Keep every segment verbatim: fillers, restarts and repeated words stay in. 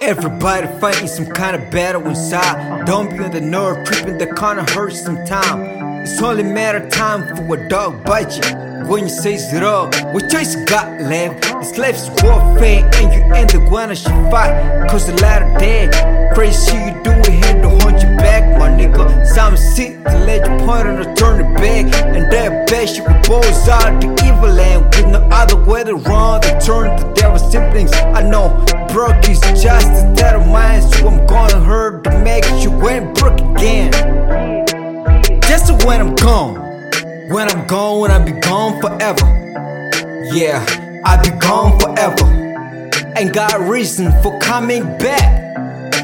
Everybody fighting some kind of battle inside. Don't be on the nerve, creeping the corner hurts sometime. It's only matter of time for a dog bite you. When you say it up, what choice you got left? This life is warfare and you ain't the one that should fight. Cause the latter dead, crazy shit you do it here to haunt you back, my nigga. Some sick to let you point and to turn it back. And that bad shit will balls out the evil land. With no other way to run, they turn to devil siblings. I know, broke is just a state of mind. So I'm gonna hurt to make you ain't broke again. Just when I'm gone. When I'm gone, I'll be gone forever. Yeah, I'll be gone forever. Ain't got reason for coming back.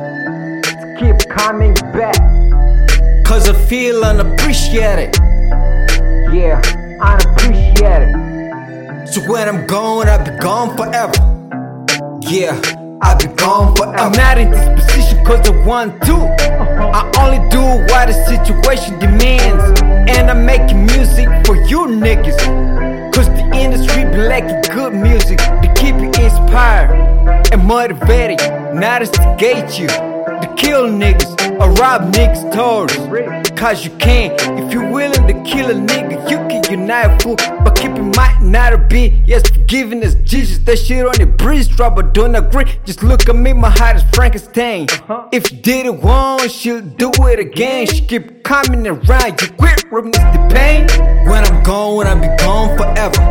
Keep coming back. Cause I feel unappreciated. Yeah, unappreciated. So when I'm gone, I'll be gone forever. Yeah, I'll be gone forever. I'm not in this position cause I want to. I only do what the situation demands. And I'm making music for you niggas. Cause the industry be lacking good music to keep you inspired and motivated, not instigate you to kill niggas or rob niggas' tours. Cause you can, if you're willing to kill a nigga, you can unite fool. But keep in mind, not a be, yes, forgiving as Jesus. That shit on the breeze drop, but don't agree. Just look at me, my heart is Frankenstein. If you did it once, she'll do it again. She keep coming around, you quit ripping the pain. When I'm gone, I'll be gone forever.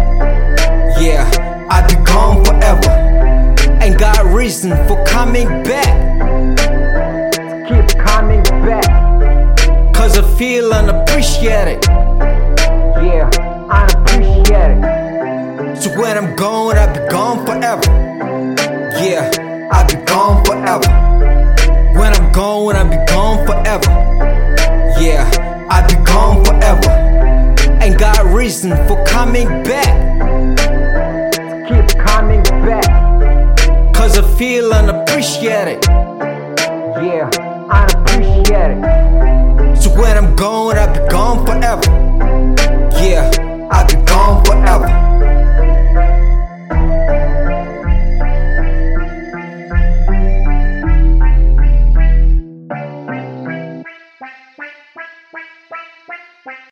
Yeah, I'll be gone forever. Ain't got reason for coming back. Keep coming back. Cause I feel unappreciated. Yeah, unappreciated. So when I'm gone, I'll be gone forever. Yeah, I'll be gone forever. When I'm gone, I'll be gone forever. Yeah, I'll be gone forever. Ain't got reason for coming back. Keep coming back. Cause I feel unappreciated. Yeah, unappreciated. So when I'm gone, I'll be gone forever. Yeah, I'll be gone forever.